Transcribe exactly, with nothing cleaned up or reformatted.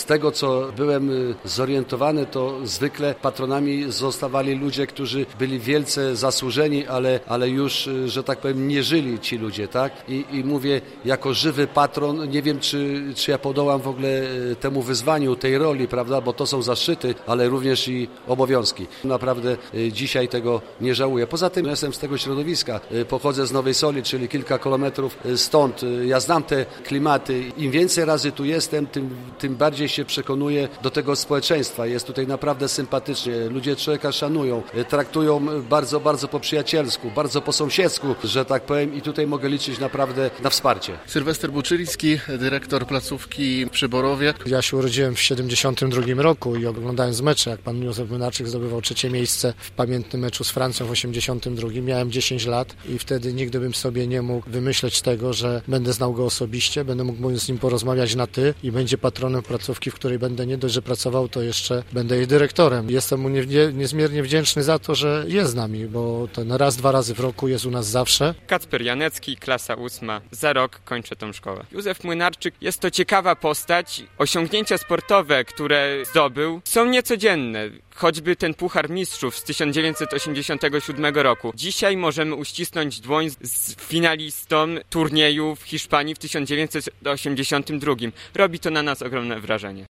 z tego, co byłem zorientowany, to zwykle patronami zostawali ludzie, którzy byli wielce zasłużeni, ale, ale już, że tak powiem, nie żyli ci ludzie, tak? I, i mówię, jako żywy patron, nie wiem, czy, czy ja podołam w ogóle temu wyzwaniu, tej roli, prawda, bo to są zaszczyty, ale również i obowiązki. Naprawdę dzisiaj tego nie żałuję. Poza tym jestem z tego środowiska, pochodzę z Nowej Soli, czyli kilka kilometrów stąd. Ja znam te klimaty. Im więcej razy tu jestem, tym, tym bardziej się przekonuję do tego społeczeństwa. Jest tutaj naprawdę sympatycznie. Ludzie człowieka szanują, traktują bardzo, bardzo po przyjacielsku, bardzo po sąsiedzku, że tak powiem, i tutaj mogę liczyć naprawdę na wsparcie. Sylwester Buczylicki, dyrektor placówki przy Borowie. Ja się urodziłem w siedemdziesiątym drugim roku i oglądając mecze, jak pan Józef Młynarczyk zdobywał trzecie miejsce w pamiętnym meczu z Francją w osiemdziesiątym drugim. Miałem dziesięć lat i wtedy nigdy bym sobie nie mógł wymyśleć tego, że będę znał go osobiście, będę mógł z nim porozmawiać na ty i będzie patronem placówki, w której będę nie dość, że pracował, to jeszcze będę jej dyrektorem. Jestem mu nie, nie, niezmiernie wdzięczny za to, że jest z nami, bo ten raz, dwa razy w roku jest u nas zawsze. Kacper Janecki, klasa ósma. Za rok kończę tą szkołę. Józef Młynarczyk jest to ciekawa postać. Osiągnięcia sportowe, które zdobył, są niecodzienne. Choćby ten Puchar Mistrzów z tysiąc dziewięćset osiemdziesiątego siódmego roku. Dzisiaj możemy uścisnąć dłoń z finalistą turnieju w Hiszpanii w tysiąc dziewięćset osiemdziesiątym drugim. Robi to na nas ogromne wrażenie.